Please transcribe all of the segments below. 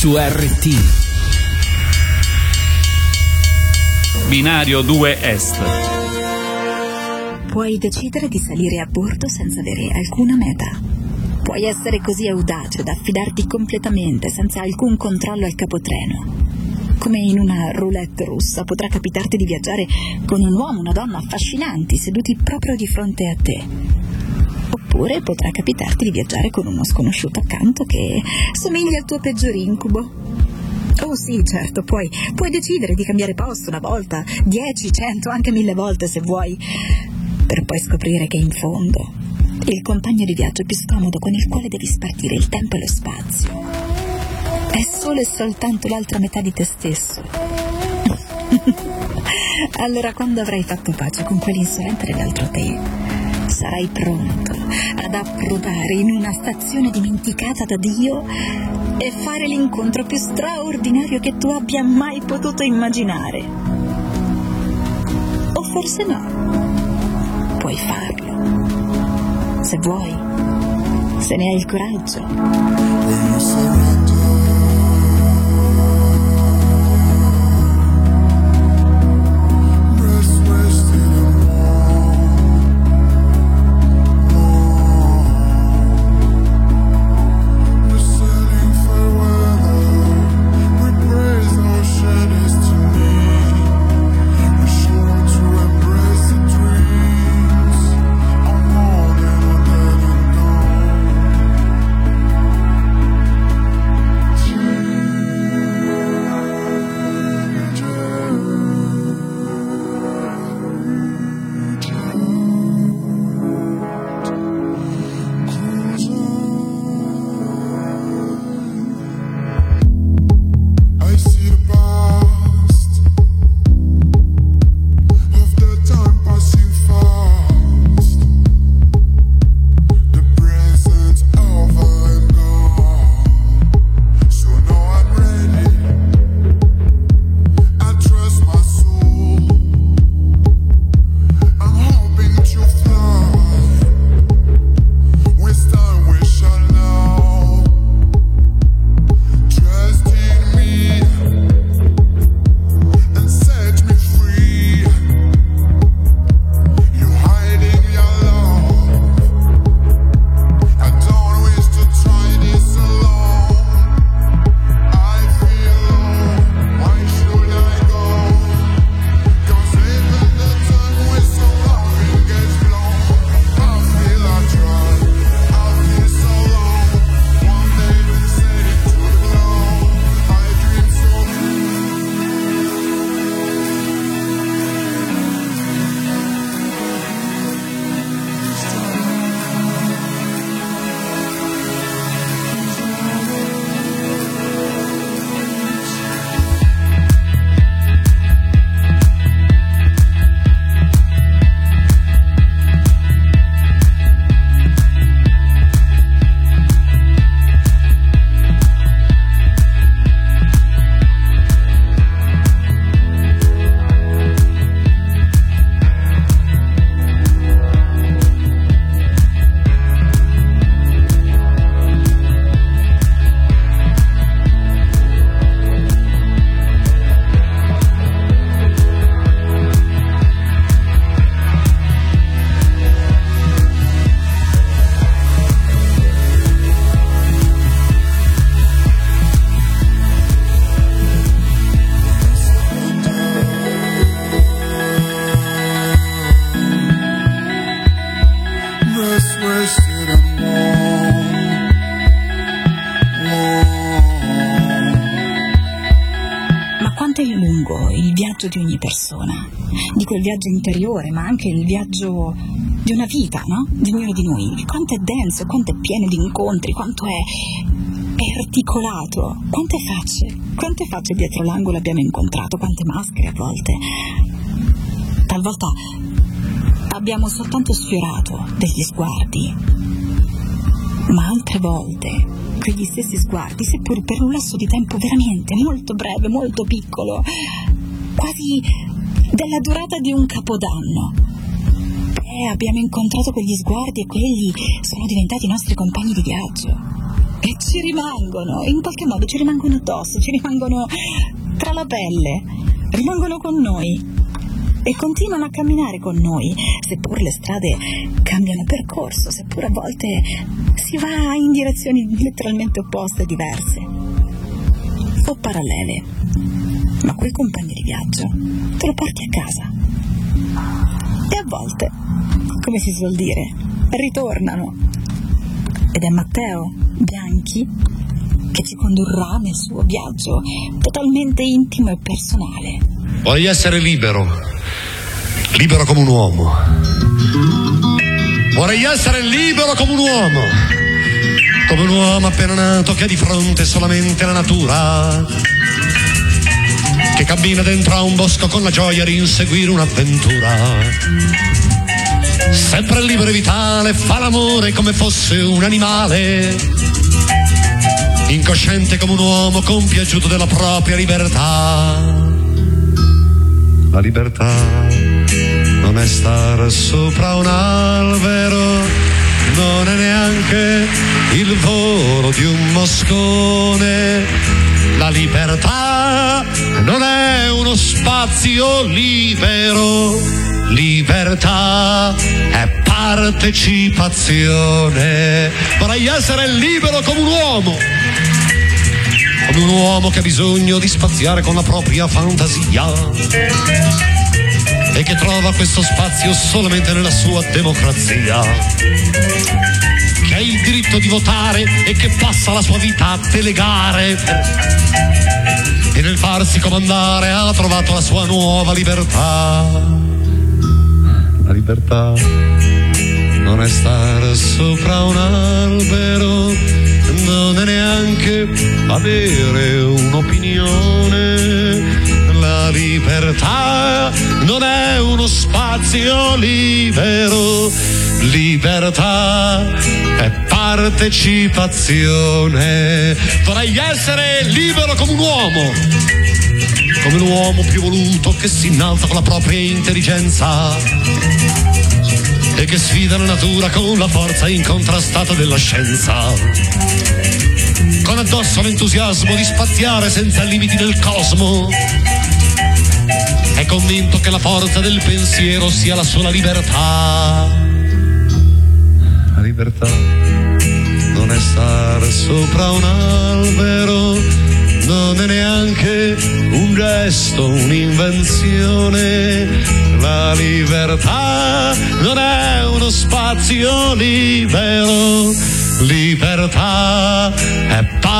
su RT. Binario 2 Est. Puoi decidere di salire a bordo senza avere alcuna meta. Puoi essere così audace da affidarti completamente senza alcun controllo al capotreno. Come in una roulette russa potrà capitarti di viaggiare con un uomo o una donna affascinanti seduti proprio di fronte a te. Oppure potrà capitarti di viaggiare con uno sconosciuto accanto che somiglia al tuo peggior incubo. Oh sì, certo, puoi decidere di cambiare posto una volta, 10, 100, anche 1000 volte se vuoi, per poi scoprire che in fondo il compagno di viaggio più scomodo con il quale devi spartire il tempo e lo spazio è solo e soltanto l'altra metà di te stesso. Allora, quando avrai fatto pace con quell'insolente dell'altro te, sarai pronto ad approdare in una stazione dimenticata da Dio e fare l'incontro più straordinario che tu abbia mai potuto immaginare. O forse no. Puoi farlo. Se vuoi. Se ne hai il coraggio. Di ogni persona, di quel viaggio interiore, ma anche il viaggio di una vita, no? Di ognuno di noi. Quanto è denso, quanto è pieno di incontri, quanto è articolato, quante facce dietro l'angolo abbiamo incontrato, quante maschere a volte. Talvolta abbiamo soltanto sfiorato degli sguardi, ma altre volte quegli stessi sguardi, seppur per un lasso di tempo veramente molto breve, molto piccolo, quasi della durata di un capodanno, abbiamo incontrato quegli sguardi e quelli sono diventati i nostri compagni di viaggio. e ci rimangono, in qualche modo ci rimangono addosso, ci rimangono tra la pelle, rimangono con noi e continuano a camminare con noi, seppur le strade cambiano percorso, seppur a volte si va in direzioni letteralmente opposte e diverse o parallele, ma quel compagno di viaggio te lo porti a casa e a volte, come si suol dire, ritornano, ed è Matteo Bianchi che ci condurrà nel suo viaggio totalmente intimo e personale. Vorrei essere libero come un uomo. Vorrei essere libero come un uomo appena nato che ha di fronte solamente la natura, che cammina dentro a un bosco con la gioia di inseguire un'avventura. Sempre libero e vitale, fa l'amore come fosse un animale, incosciente come un uomo compiaciuto della propria libertà. La libertà non è star sopra un albero, non è neanche il volo di un moscone. La libertà non è uno spazio libero, libertà è partecipazione. Vorrei essere libero come un uomo che ha bisogno di spaziare con la propria fantasia e che trova questo spazio solamente nella sua democrazia, che ha il diritto di votare e che passa la sua vita a delegare, e nel farsi comandare ha trovato la sua nuova libertà. La libertà non è stare sopra un albero, non è neanche avere un'opinione. La libertà non è uno spazio libero, libertà è partecipazione. Vorrei essere libero come un uomo più voluto che si innalza con la propria intelligenza e che sfida la natura con la forza incontrastata della scienza, con addosso l'entusiasmo di spaziare senza limiti nel cosmo. È convinto che la forza del pensiero sia la sola libertà. La libertà non è stare sopra un albero, non è neanche un gesto, un'invenzione. La libertà non è uno spazio libero, libertà è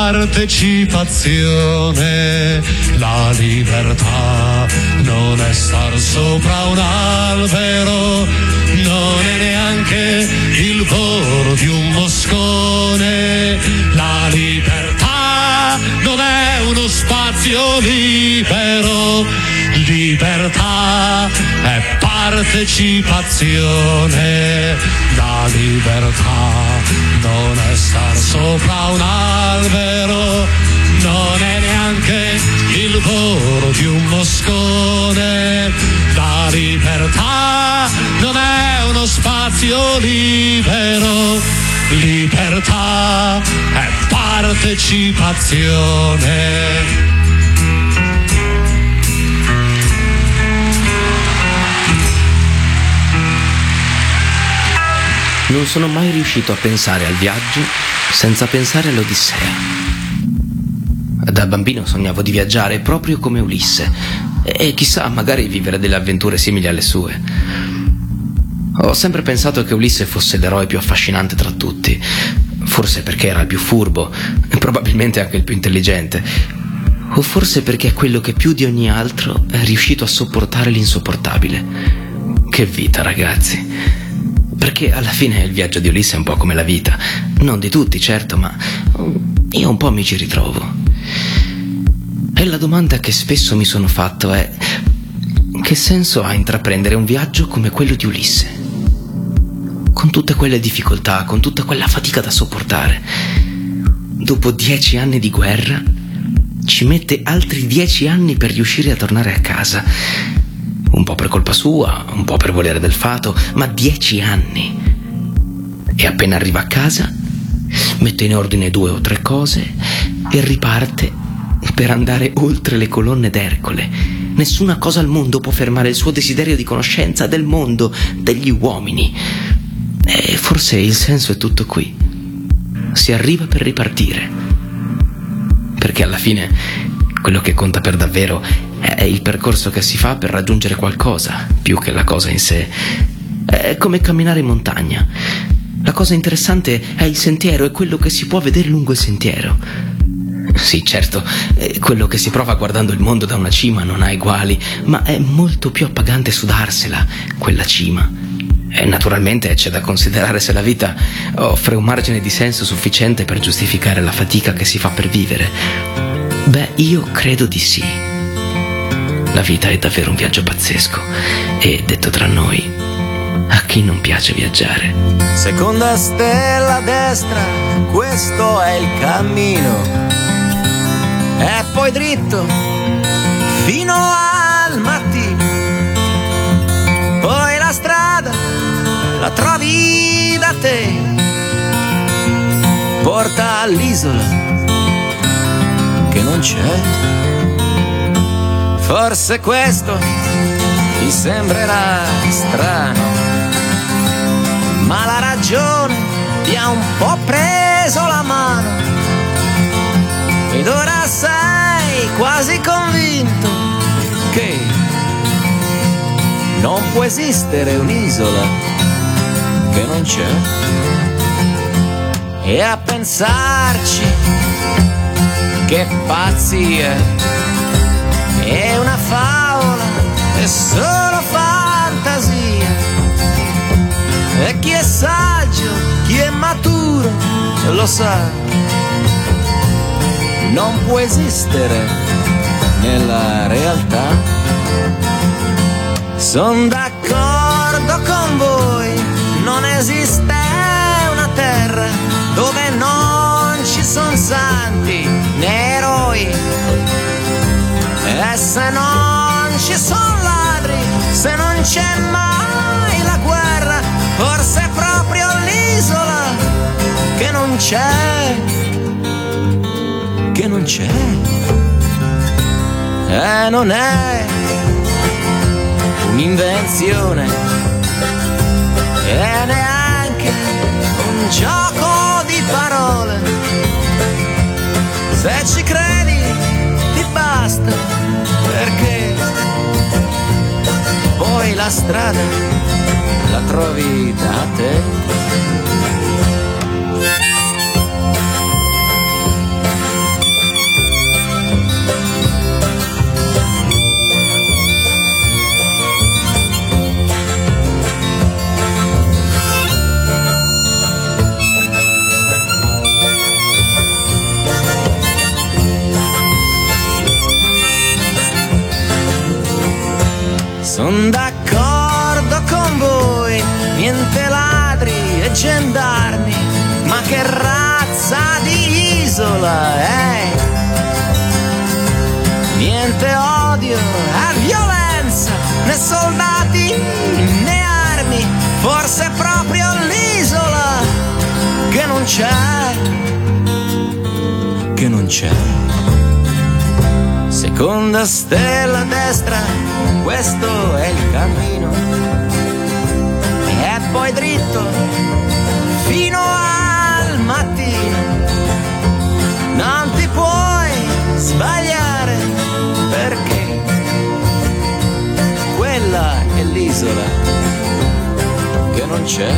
partecipazione. La libertà non è star sopra un albero, non è neanche il volo di un moscone. La libertà non è uno spazio libero, libertà è partecipazione. La libertà non è star sopra un albero, non è neanche il volo di un moscone. La libertà non è uno spazio libero, libertà è partecipazione. Non sono mai riuscito a pensare al viaggio senza pensare all'Odissea. Da bambino sognavo di viaggiare proprio come Ulisse e chissà, magari vivere delle avventure simili alle sue. Ho sempre pensato che Ulisse fosse l'eroe più affascinante tra tutti, forse perché era il più furbo e probabilmente anche il più intelligente, o forse perché è quello che più di ogni altro è riuscito a sopportare l'insopportabile. Che vita, ragazzi! Perché alla fine il viaggio di Ulisse è un po' come la vita, non di tutti certo, ma io un po' mi ci ritrovo. E la domanda che spesso mi sono fatto è: che senso ha intraprendere un viaggio come quello di Ulisse? Con tutte quelle difficoltà, con tutta quella fatica da sopportare. Dopo 10 anni di guerra, ci mette altri 10 anni per riuscire a tornare a casa. Un po' per colpa sua, un po' per volere del fato, ma 10 anni. E appena arriva a casa, mette in ordine 2 o 3 cose e riparte per andare oltre le colonne d'Ercole. Nessuna cosa al mondo può fermare il suo desiderio di conoscenza del mondo, degli uomini. E forse il senso è tutto qui. Si arriva per ripartire, perché alla fine quello che conta per davvero è il percorso che si fa per raggiungere qualcosa, più che la cosa in sé. È come camminare in montagna. La cosa interessante è il sentiero e quello che si può vedere lungo il sentiero. Sì, certo, quello che si prova guardando il mondo da una cima non ha eguali, ma è molto più appagante sudarsela, quella cima. E naturalmente c'è da considerare se la vita offre un margine di senso sufficiente per giustificare la fatica che si fa per vivere. Beh, io credo di sì. La vita è davvero un viaggio pazzesco e, detto tra noi, a chi non piace viaggiare? Seconda stella a destra, questo è il cammino. E poi dritto fino al mattino. Poi la strada la trovi da te, porta all'isola che non c'è. Forse questo ti sembrerà strano, ma la ragione ti ha un po' preso la mano ed ora sei quasi convinto che non può esistere un'isola che non c'è. E a pensarci, che pazzia, è una favola, è solo fantasia. E chi è saggio, chi è maturo lo sa, non può esistere nella realtà. Son d'accordo con voi, non esiste una terra dove non ci son santi né eroi. E se non ci son ladri, se non c'è mai la guerra, forse è proprio l'isola che non c'è, che non c'è. E non è un'invenzione e neanche un gioco di parole. Se ci credi ti basta, perché poi la strada la trovi da te. Son d'accordo con voi, niente ladri e gendarmi, ma che razza di isola è? Niente odio e violenza, né soldati né armi, forse è proprio l'isola che non c'è, che non c'è. Seconda stella a destra, questo è il cammino. E poi dritto fino al mattino. Non ti puoi sbagliare, perché quella è l'isola che non c'è.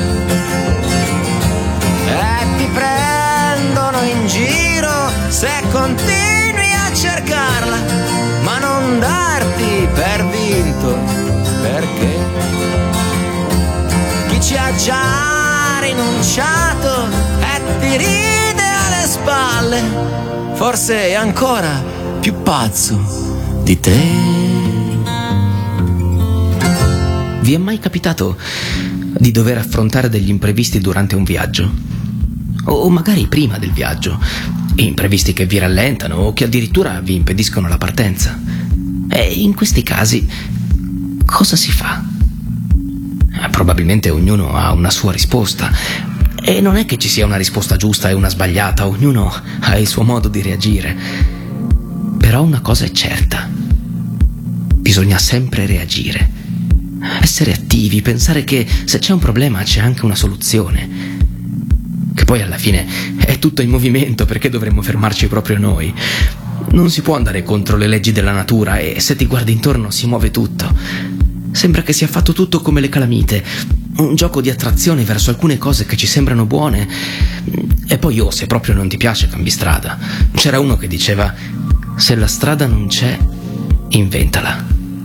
E ti prendono in giro se continui a cercarla, ma non darti per vinto, perché chi ci ha già rinunciato e ti ride alle spalle, forse è ancora più pazzo di te. Vi è mai capitato di dover affrontare degli imprevisti durante un viaggio? O magari prima del viaggio? Imprevisti che vi rallentano o che addirittura vi impediscono la partenza. E in questi casi cosa si fa? Probabilmente ognuno ha una sua risposta. E non è che ci sia una risposta giusta e una sbagliata, ognuno ha il suo modo di reagire. Però una cosa è certa: bisogna sempre reagire, essere attivi, pensare che se c'è un problema c'è anche una soluzione, che poi alla fine è tutto in movimento, perché dovremmo fermarci proprio noi? Non si può andare contro le leggi della natura, e se ti guardi intorno si muove tutto. Sembra che sia fatto tutto come le calamite, un gioco di attrazione verso alcune cose che ci sembrano buone. E poi se proprio non ti piace, cambi strada. C'era uno che diceva: se la strada non c'è, inventala.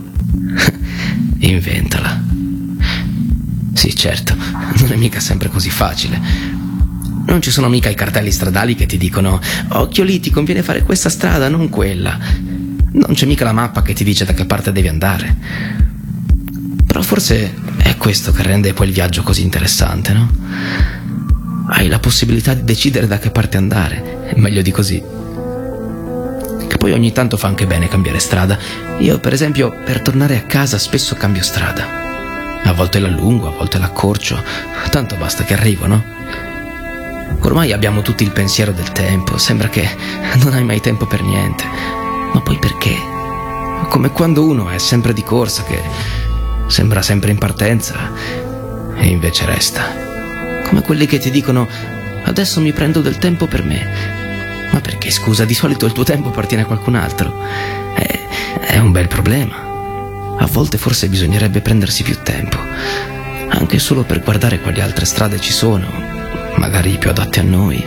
Inventala. Sì, certo, non è mica sempre così facile. Non ci sono mica i cartelli stradali che ti dicono: occhio lì, ti conviene fare questa strada, non quella. Non c'è mica la mappa che ti dice da che parte devi andare. Però forse è questo che rende poi il viaggio così interessante, no? Hai la possibilità di decidere da che parte andare, è meglio di così. Che poi ogni tanto fa anche bene cambiare strada. Io, per esempio, per tornare a casa spesso cambio strada. A volte l'allungo, a volte l'accorcio, tanto basta che arrivo, no? Ormai abbiamo tutti il pensiero del tempo, sembra che non hai mai tempo per niente. Ma poi perché? Come quando uno è sempre di corsa, che sembra sempre in partenza e invece resta. Come quelli che ti dicono: adesso mi prendo del tempo per me. Ma perché, scusa? Di solito il tuo tempo appartiene a qualcun altro. È un bel problema. A volte forse bisognerebbe prendersi più tempo, anche solo per guardare quali altre strade ci sono, magari più adatte a noi.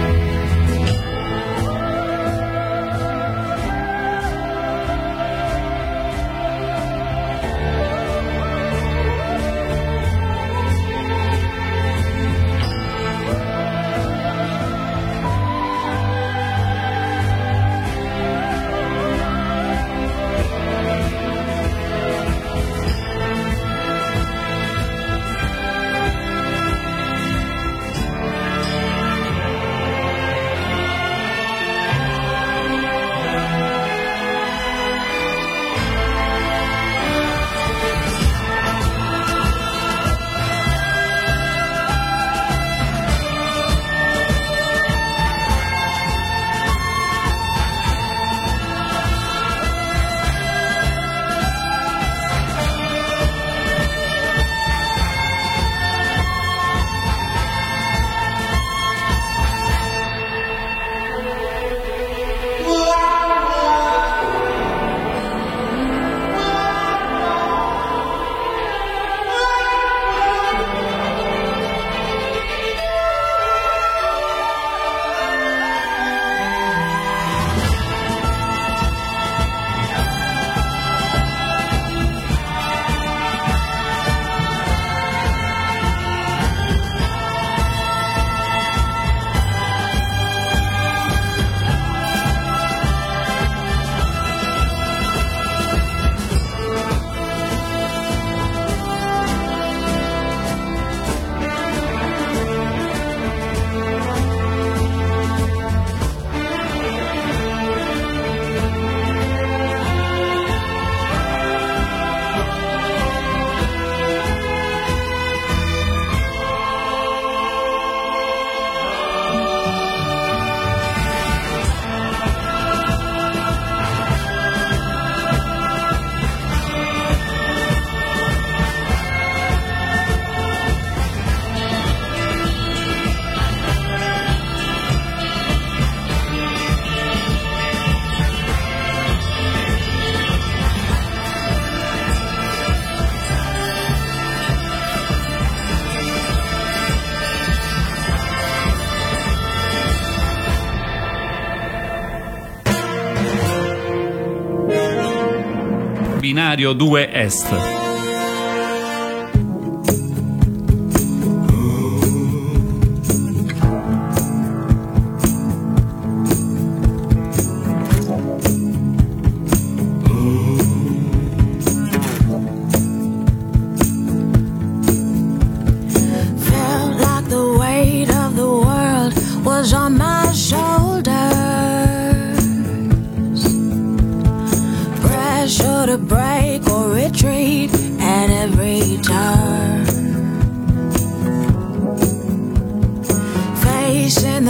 Binario 2 Est.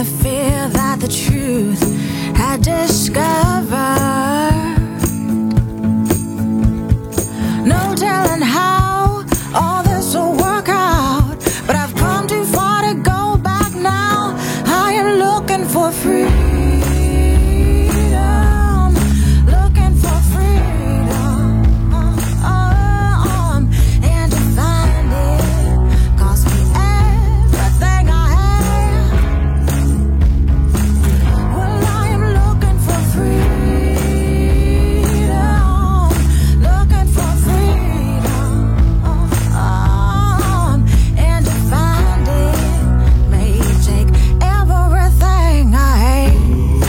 the fear that the truth had discovered. No telling how all this will work out, but I've come too far to go back now. I am looking for freedom, looking for freedom, and to find it cost me everything I have. Well, I am looking for freedom, looking for freedom, and to find it may take everything I hate.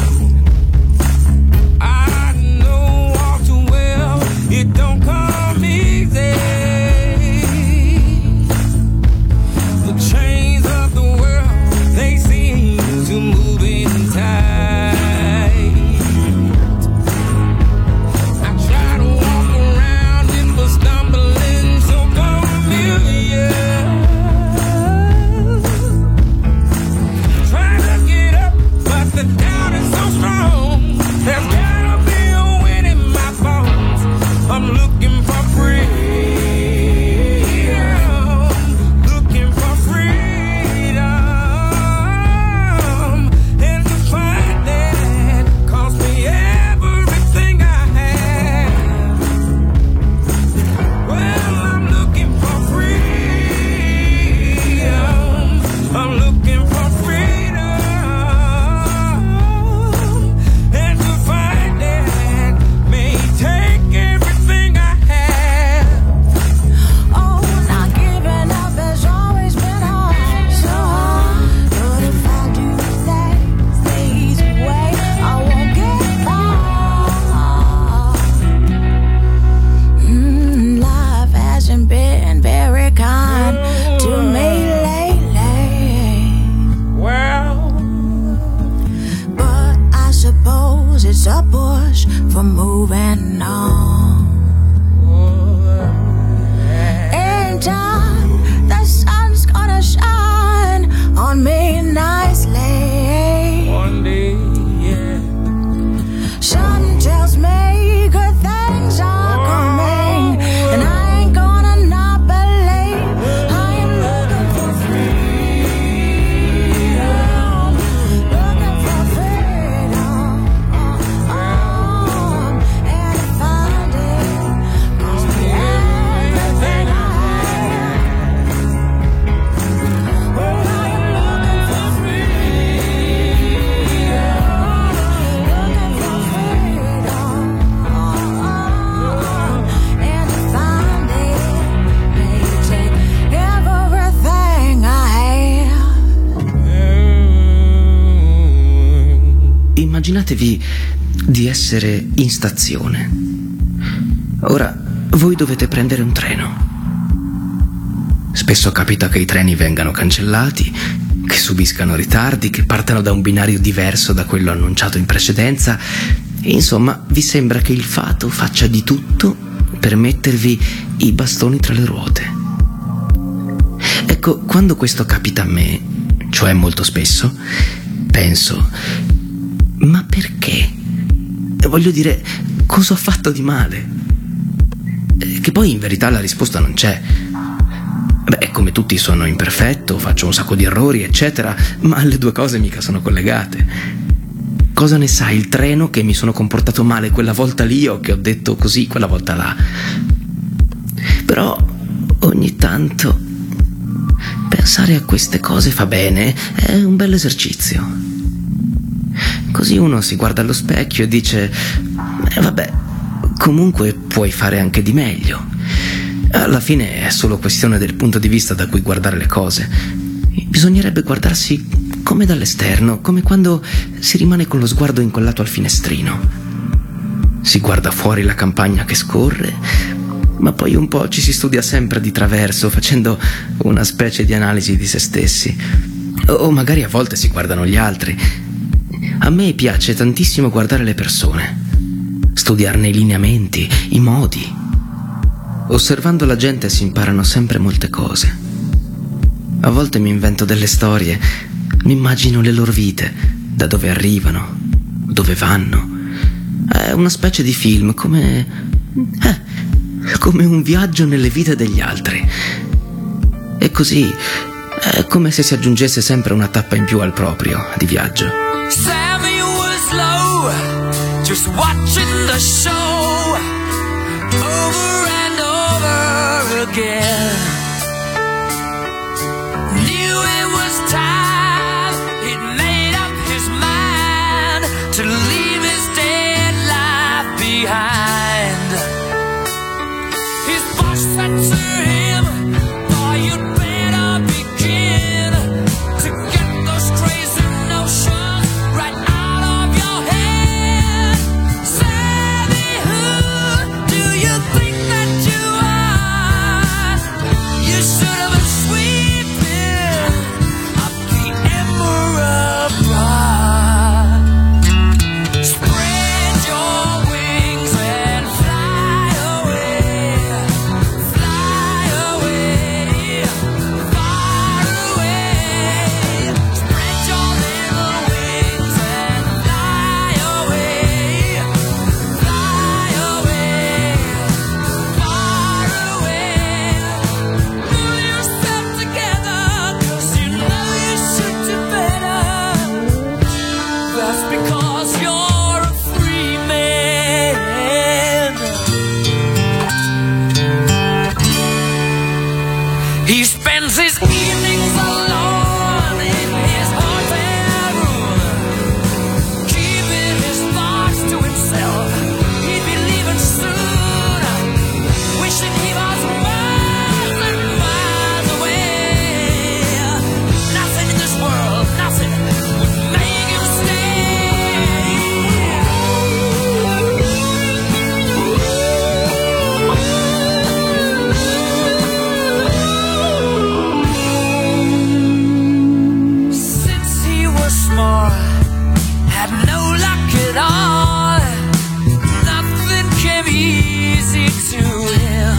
I know all too well it don't come easy. The chains of the world, they seem to move in tight. I try to walk around it, but stumbling so familiar. Try to get up, but the doubt is so strong. There's gotta be a wind in my bones. I'm looking for freedom, looking for freedom, and to find that cost me everything I have. Well, I'm looking for freedom, I'm looking for freedom, and to find that may take everything I have. Oh, not giving up has always been hard, so hard. But if I do things the easy way, I won't get far. Life hasn't been very kind to me lately, Well, but I suppose it's a push for moving on. In time, the sun's gonna shine on me nicely. one day, yeah. Something tells me good things are coming, and I ain't gonna not believe. I am looking for freedom, looking for freedom, and to find it cost me everything I have. Well, I am looking for looking for freedom, and to find it may take everything I have. Immaginatevi di essere in stazione. Ora voi dovete prendere un treno. Spesso capita che i treni vengano cancellati, che subiscano ritardi, che partano da un binario diverso da quello annunciato in precedenza. Insomma, vi sembra che il fato faccia di tutto per mettervi i bastoni tra le ruote. Ecco, quando questo capita a me, cioè molto spesso, penso: ma perché? Voglio dire, cosa ho fatto di male? Che poi in verità la risposta non c'è. Beh, come tutti sono imperfetto, faccio un sacco di errori, eccetera, ma le due cose mica sono collegate. Cosa ne sa il treno che mi sono comportato male quella volta lì o che ho detto così quella volta là? Però ogni tanto pensare a queste cose fa bene, è un bel esercizio. Così uno si guarda allo specchio e dice: vabbè, comunque puoi fare anche di meglio. Alla fine è solo questione del punto di vista da cui guardare le cose. Bisognerebbe guardarsi come dall'esterno, come quando si rimane con lo sguardo incollato al finestrino. Si guarda fuori la campagna che scorre, ma poi un po' ci si studia sempre di traverso, facendo una specie di analisi di se stessi. O magari a volte si guardano gli altri. A me piace tantissimo guardare le persone, studiarne i lineamenti, i modi. Osservando la gente si imparano sempre molte cose. A volte mi invento delle storie, Mi immagino le loro vite, da dove arrivano, dove vanno. È una specie di film, come un viaggio nelle vite degli altri. E così è come se si aggiungesse sempre una tappa in più al proprio di viaggio. Sammy was low, just watching the show over and over again. Knew it was time, he'd made up his mind to leave his dead life behind. His boss said to him, boy, you'd better begin to get those crazy notions right out of your head. Sammy, who do you think that you are? You should have been sweeping up the Emerald Bar. Spread your wings and fly away, far away. Spread your little wings and fly away, far away. Pull yourself together, 'cause you know you should do better. That's because you're a free man. He spends his evenings alone in his hotel room, keeping his thoughts to himself. He'd be leaving soon, wishing he was miles and miles away. Nothing in this world, nothing would make him stay. Since he was small, had no luck at all. Nothing came easy to him.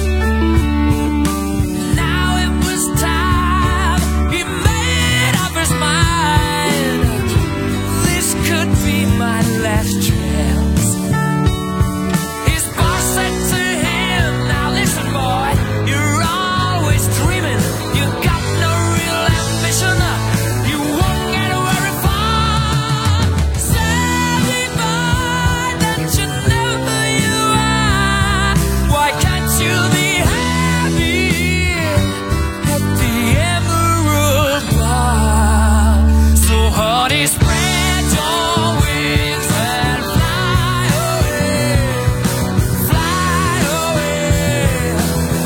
Now it was time, he made up his mind. This could be my last chance. His boss said to him, now listen boy, you're always dreaming. You got no real ambition. You won't get very far. Sammy boy, don't you know who you are? Why can't you be happy at the Emerald Bar? So honey, spread your wings and fly away, far away.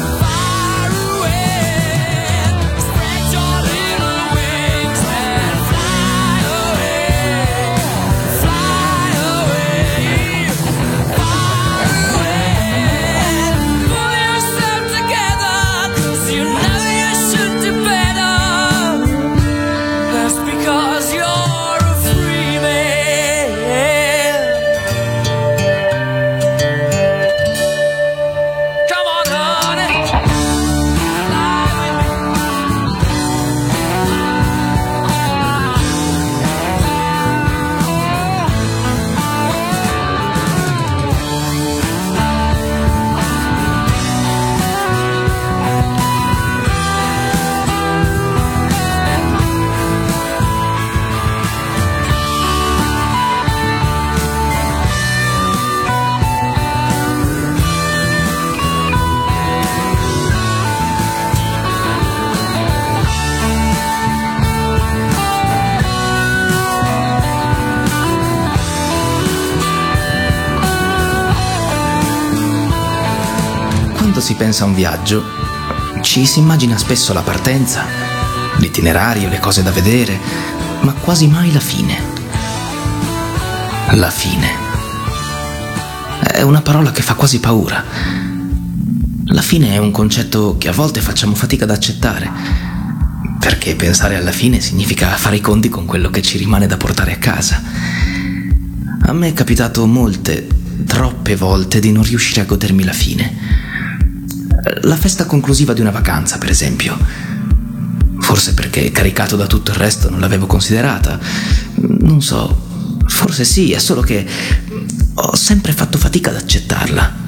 Spread your little wings and fly away, far away. Pull yourself together, 'cause you know you should do better. That's because you're a free man. Come on, honey, fly with me. Quando si pensa a un viaggio, ci si immagina spesso la partenza, l'itinerario, le cose da vedere, ma quasi mai la fine. La fine. È una parola che fa quasi paura. La fine è un concetto che a volte facciamo fatica ad accettare, perché pensare alla fine significa fare i conti con quello che ci rimane da portare a casa. A me è capitato molte, troppe volte di non riuscire a godermi la fine. La festa conclusiva di una vacanza, per esempio. Forse perché caricato da tutto il resto non l'avevo considerata. Non so, forse sì, è solo che ho sempre fatto fatica ad accettarla.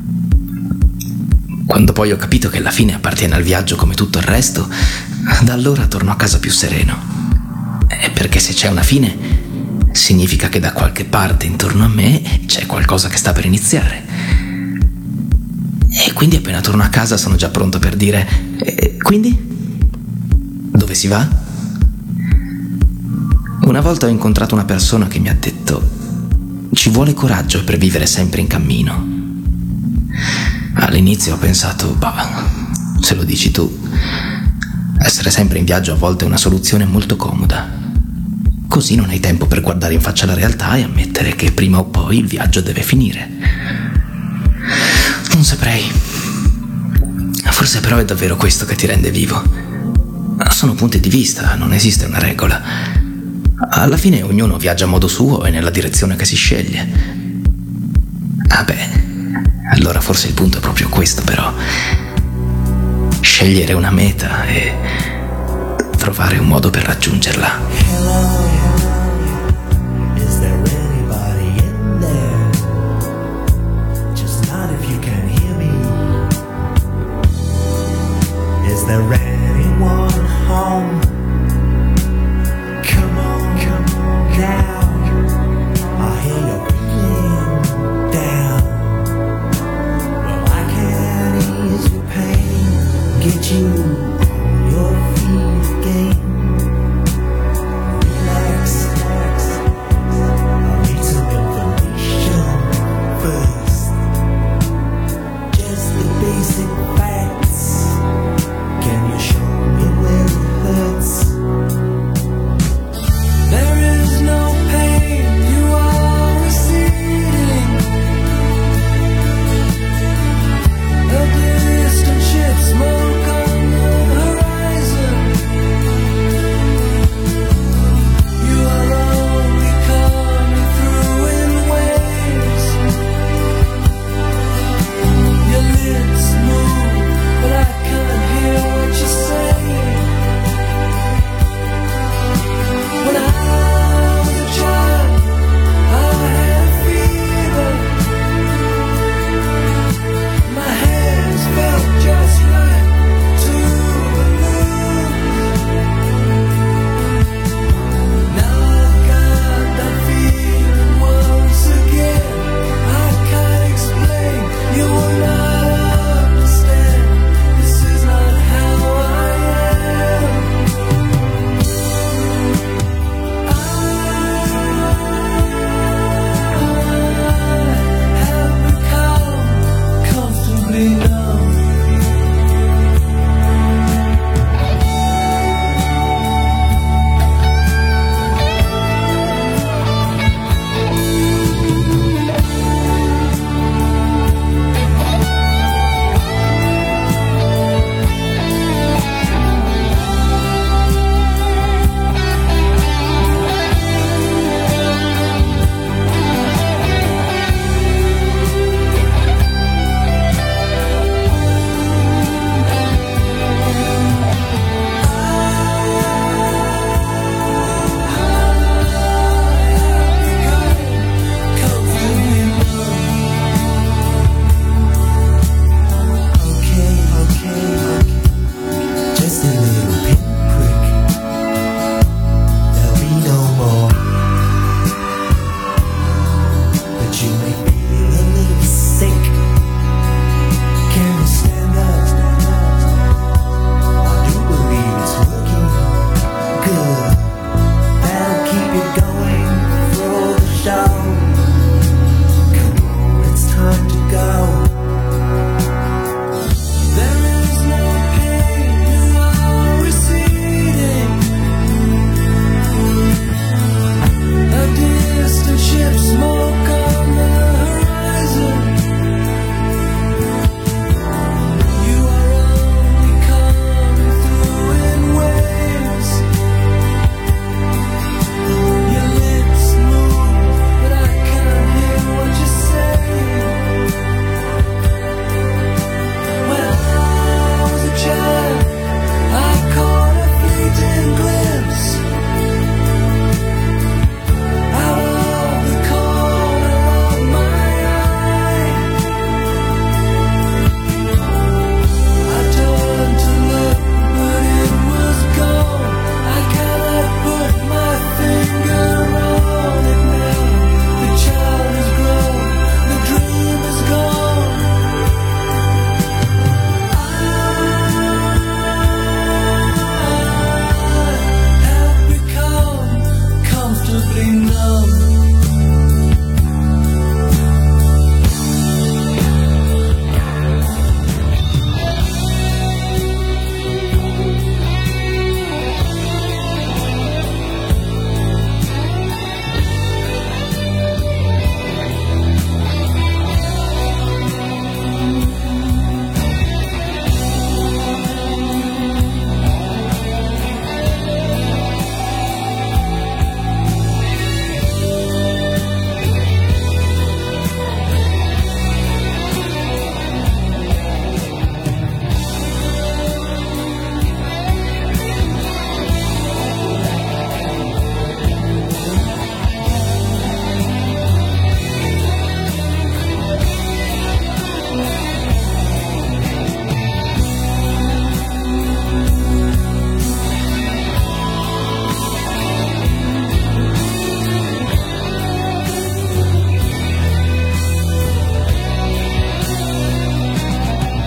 Quando poi ho capito che la fine appartiene al viaggio come tutto il resto, da allora torno a casa più sereno. Perché se c'è una fine, significa che da qualche parte intorno a me c'è qualcosa che sta per iniziare. E quindi appena torno a casa sono già pronto per dire: quindi? Dove si va? Una volta ho incontrato una persona che mi ha detto: ci vuole coraggio per vivere sempre in cammino. All'inizio ho pensato: bah, se lo dici tu, essere sempre in viaggio a volte è una soluzione molto comoda. Così non hai tempo per guardare in faccia la realtà e ammettere che prima o poi il viaggio deve finire. Non saprei. Forse però è davvero questo che ti rende vivo. Sono punti di vista, non esiste una regola. Alla fine ognuno viaggia a modo suo e nella direzione che si sceglie. Ah beh, allora forse il punto è proprio questo, però. Scegliere una meta e trovare un modo per raggiungerla.